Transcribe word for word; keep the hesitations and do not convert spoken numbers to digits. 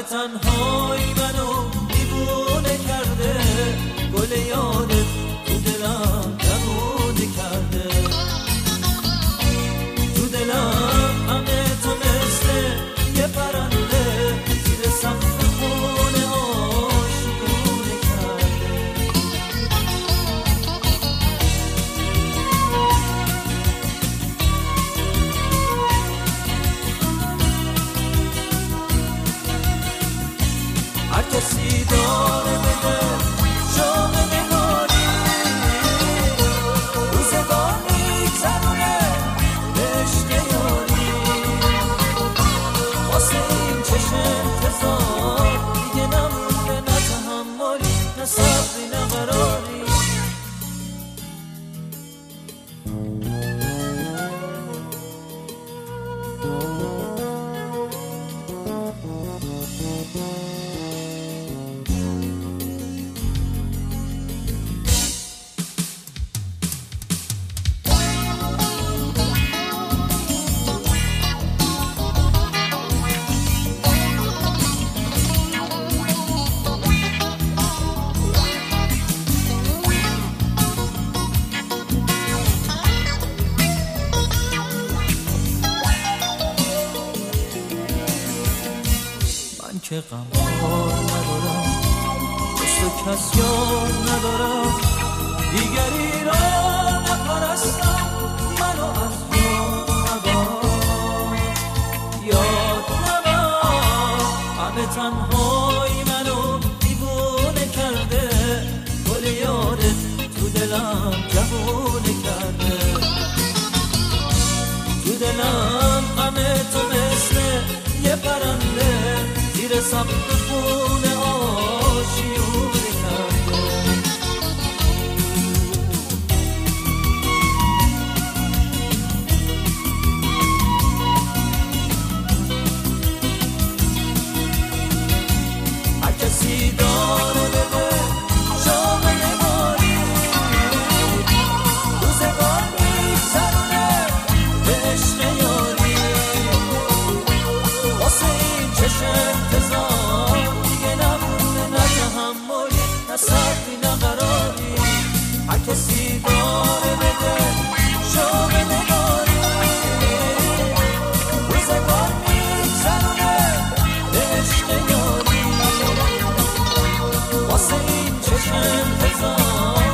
تنهایی منو دیوونه کرده، گل یادت تو دلم جوونه کرده، تو دلم همه تو مثل یه پرنده زیر سقف خونه آشیونه کرده. هر کسی داره بده شام نگاری، روزگار میگذرونه به عشق یاری، واسه این چشم انتظار دیگه نمونده، نه تحملی نه صبری نه قراری. که غمخوار ندارم، جز تو کس یار ندارم، دیگری را نپرستم، منو از یاد نبر، یاد نبر. همه تنهایی منو دیوونه کرده، گل یادت تو دلم جوونه کرده، تو دلم همه تو مثل یه پرنده زیر سقف خونه آشیونه کرده. هر کسی داره بده شام نگاری، روزگار میگذرونه به عشق یاری، واسه این چشم صبری نه قراری. هر کسی داره بده شام نگاری، روزگار میگذرونه به عشق یاری، واسه این چشم انتظار